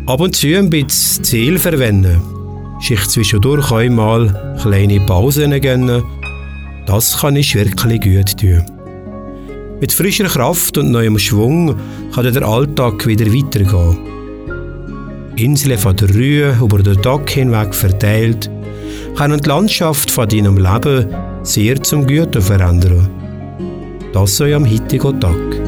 Ab und zu ein bisschen Ziel verwenden, sich zwischendurch einmal kleine Pausen gönnen, das kann ich wirklich gut tun. Mit frischer Kraft und neuem Schwung kann der Alltag wieder weitergehen. Inseln von der Rühe über den Tag hinweg verteilt, können die Landschaft von deinem Leben sehr zum Guten verändern. Das sei am heutigen Tag.